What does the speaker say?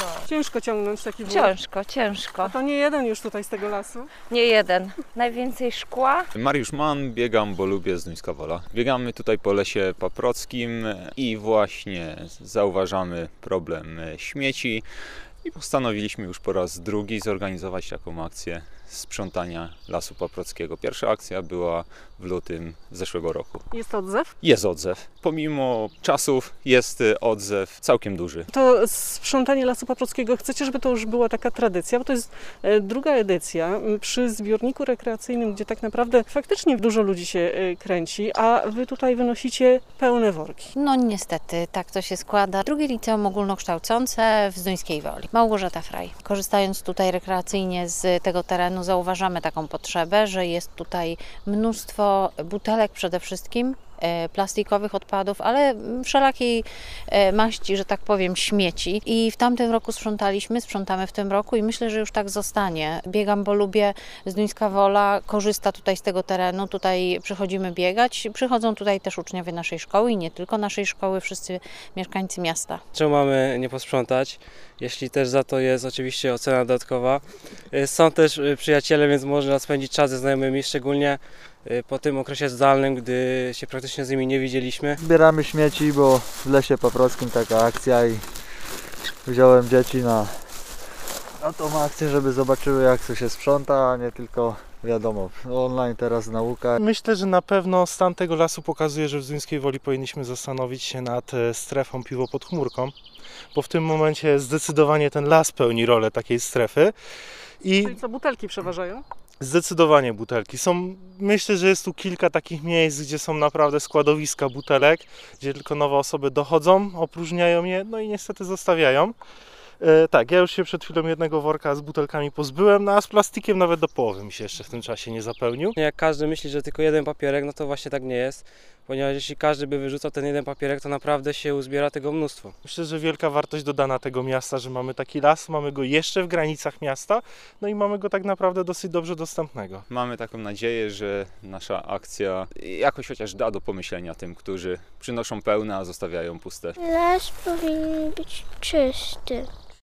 Ciężko ciągnąć taki wór. Ciężko, ciężko. A to nie jeden już tutaj z tego lasu. Nie jeden. Najwięcej szkła. Mariusz Mann, biegam, bo lubię Zduńska Wola. Biegamy tutaj po lesie paprockim i właśnie zauważamy problem śmieci i postanowiliśmy już po raz drugi zorganizować taką akcję sprzątania Lasu Paprockiego. Pierwsza akcja była w lutym zeszłego roku. Jest odzew? Jest odzew. Pomimo czasów jest odzew całkiem duży. To sprzątanie Lasu Paprockiego, chcecie, żeby to już była taka tradycja, bo to jest druga edycja przy zbiorniku rekreacyjnym, gdzie tak naprawdę faktycznie dużo ludzi się kręci, a wy tutaj wynosicie pełne worki. No niestety, tak to się składa. Drugie liceum ogólnokształcące w Zduńskiej Woli. Małgorzata Fraj. Korzystając tutaj rekreacyjnie z tego terenu, zauważamy taką potrzebę, że jest tutaj mnóstwo butelek przede wszystkim, plastikowych odpadów, ale wszelakiej maści, że tak powiem, śmieci. I w tamtym roku sprzątamy w tym roku i myślę, że już tak zostanie. Biegam, bo lubię. Zduńska Wola korzysta tutaj z tego terenu, tutaj przychodzimy biegać. Przychodzą tutaj też uczniowie naszej szkoły i nie tylko naszej szkoły, wszyscy mieszkańcy miasta. Czemu mamy nie posprzątać, jeśli też za to jest oczywiście ocena dodatkowa. Są też przyjaciele, więc można spędzić czas ze znajomymi, szczególnie po tym okresie zdalnym, gdy się praktycznie z nimi nie widzieliśmy. Zbieramy śmieci, bo w Lesie Paprockim taka akcja i wziąłem dzieci na tą akcję, żeby zobaczyły, jak to się sprząta, a nie tylko, wiadomo, online teraz nauka. Myślę, że na pewno stan tego lasu pokazuje, że w Zduńskiej Woli powinniśmy zastanowić się nad strefą piwo pod chmurką, bo w tym momencie zdecydowanie ten las pełni rolę takiej strefy. Czyli co, butelki przeważają? Zdecydowanie butelki. Myślę, że jest tu kilka takich miejsc, gdzie są naprawdę składowiska butelek, gdzie tylko nowe osoby dochodzą, opróżniają je, no i niestety zostawiają. Tak, ja już się przed chwilą jednego worka z butelkami pozbyłem, no a z plastikiem nawet do połowy mi się jeszcze w tym czasie nie zapełnił. Jak każdy myśli, że tylko jeden papierek, no to właśnie tak nie jest, ponieważ jeśli każdy by wyrzucał ten jeden papierek, to naprawdę się uzbiera tego mnóstwo. Myślę, że wielka wartość dodana tego miasta, że mamy taki las, mamy go jeszcze w granicach miasta, no i mamy go tak naprawdę dosyć dobrze dostępnego. Mamy taką nadzieję, że nasza akcja jakoś chociaż da do pomyślenia tym, którzy przynoszą pełne, a zostawiają puste. Las powinien być czysty.